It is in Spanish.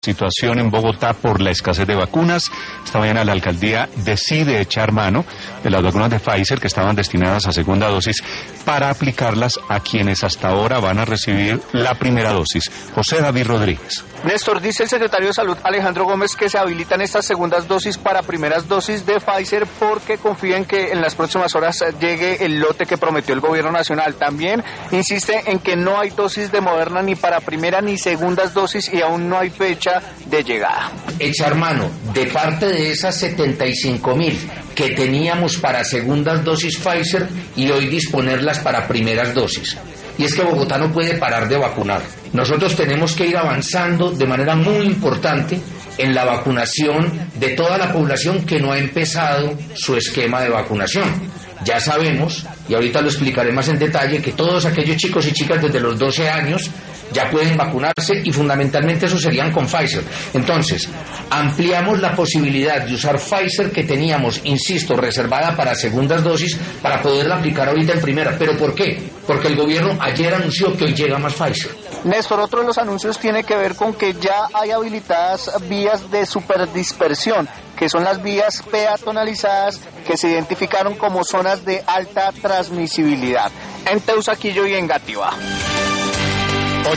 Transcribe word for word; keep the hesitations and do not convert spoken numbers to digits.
situación en Bogotá por la escasez de vacunas. Esta mañana la alcaldía decide echar mano de las vacunas de Pfizer que estaban destinadas a segunda dosis para aplicarlas a quienes hasta ahora van a recibir la primera dosis. José David Rodríguez. Néstor, dice el secretario de Salud Alejandro Gómez que se habilitan estas segundas dosis para primeras dosis de Pfizer porque confía en que en las próximas horas llegue el lote que prometió el gobierno nacional. También insiste en que no hay dosis de Moderna ni para primera ni segundas dosis y aún no hay fecha de llegada. Echar mano de parte de esas setenta y cinco mil que teníamos para segundas dosis Pfizer y hoy disponerlas para primeras dosis. Y es que Bogotá no puede parar de vacunar. Nosotros tenemos que ir avanzando de manera muy importante en la vacunación de toda la población que no ha empezado su esquema de vacunación. Ya sabemos, y ahorita lo explicaré más en detalle, que todos aquellos chicos y chicas desde los doce años ya pueden vacunarse y fundamentalmente eso serían con Pfizer. Entonces, ampliamos la posibilidad de usar Pfizer que teníamos, insisto, reservada para segundas dosis para poderla aplicar ahorita en primera. ¿Pero por qué? Porque el gobierno ayer anunció que hoy llega más Pfizer. Néstor, otro de los anuncios tiene que ver con que ya hay habilitadas vías de superdispersión, que son las vías peatonalizadas que se identificaron como zonas de alta transmisibilidad en Teusaquillo y en Gativá.